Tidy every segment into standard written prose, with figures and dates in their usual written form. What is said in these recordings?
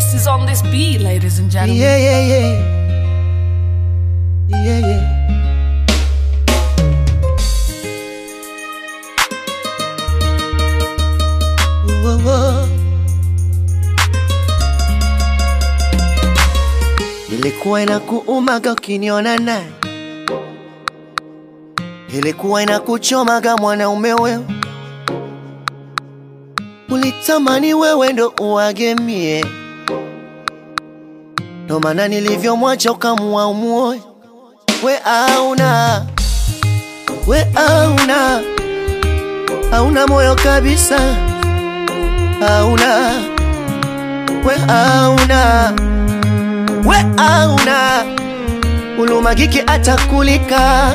Ghost is on this beat, ladies and gentlemen. Yeah, yeah, yeah. Yeah, yeah. Whoa, whoa. Ilikuwa inakuumaga ukiniona naye, ilikuwa inakuchomaga mwanaume wewe, ulitamani wewe ndo uagemie, ndo maana nilivyomwacha ukamua umuoe. We hauna moyo kabisa, we hauna ulumagiki atakulika,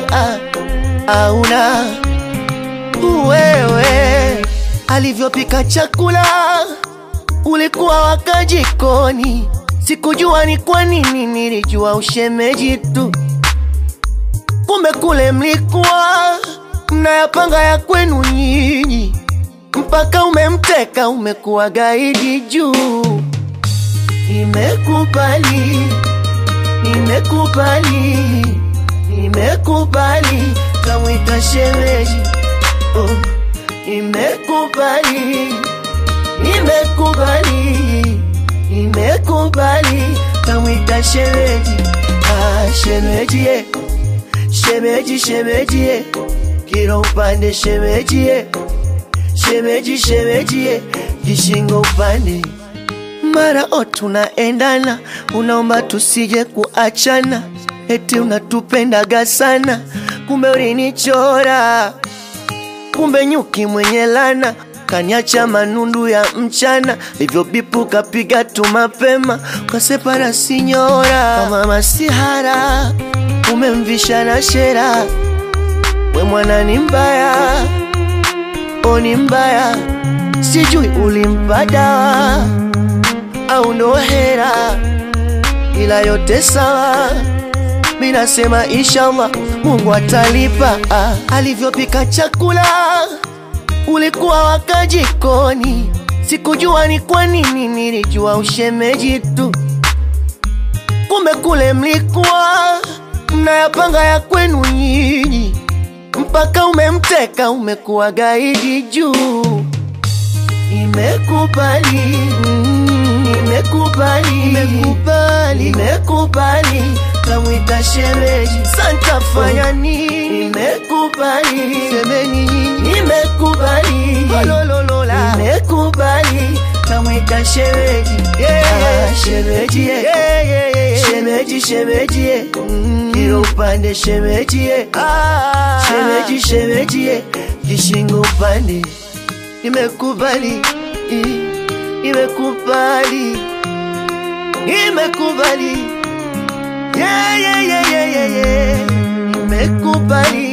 wewe alivyopika chakula ulikuwa waka jikoni, sikujua ni kwa nini, nilijua ushemeji tu, kumbe kule mlikuwa mnayapanga ya kwenu nyinyi, mpaka umemteka umekuwa gaidi juu. Nimekubali kamwita shemeji, oh, nimekubali kamwita shemeji, shemeji kila upande shemeji, kishingo upande. Mara tunaendana, unaomba tusije kuachana, eti unatupendaga sana, kumbe ulinichora, kumbe nyuki mwenye lana, kaniacha manundu ya mchana, hivyo bipu kapiga tu mapema, ukasepara sinyora. Kama masihara umemvisha na shera, we mwana ni mbaya, ni mbaya, sijui ulimpa dawa au ndo hera, ila yote sawa, minasema inshallah Mungu atalipa. Alivyopika chakula ulikuwa waka jikoni, sikujua ni kwa nini, nilijua ushemeji tu, kumbe kule mlikuwa mnayapanga ya kwenu nyinyi, mpaka umemteka umekuwa gaidi juu. Nimekubali kamwita shemeji, santa fanya nini? Nimekubali semeni, nimekubali kamwita shemeji, shemeji kila upande shemeji, kishingo upande. Nimekubali yeah. Nimekubali